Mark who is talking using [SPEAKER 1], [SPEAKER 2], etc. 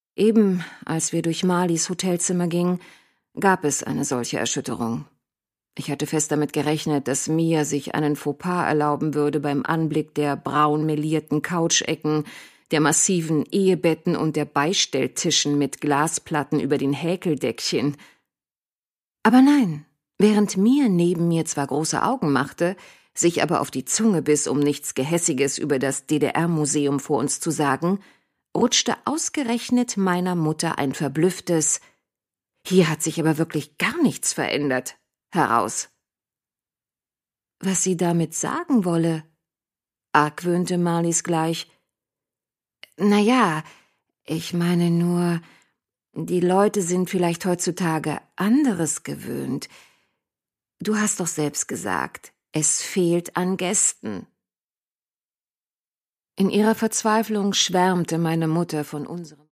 [SPEAKER 1] Eben, als wir durch Marlies Hotelzimmer gingen, gab es eine solche Erschütterung. Ich hatte fest damit gerechnet, dass Mia sich einen Fauxpas erlauben würde beim Anblick der braun melierten Couchecken, der massiven Ehebetten und der Beistelltischen mit Glasplatten über den Häkeldeckchen. Aber nein, während Mia neben mir zwar große Augen machte, sich aber auf die Zunge biss, um nichts Gehässiges über das DDR-Museum vor uns zu sagen, rutschte ausgerechnet meiner Mutter ein verblüfftes »Hier hat sich aber wirklich gar nichts verändert« heraus. Was sie damit sagen wolle, argwöhnte Marlies gleich. »Na ja, ich meine nur, die Leute sind vielleicht heutzutage anderes gewöhnt. Du hast doch selbst gesagt, es fehlt an Gästen.« In ihrer Verzweiflung schwärmte meine Mutter von unserem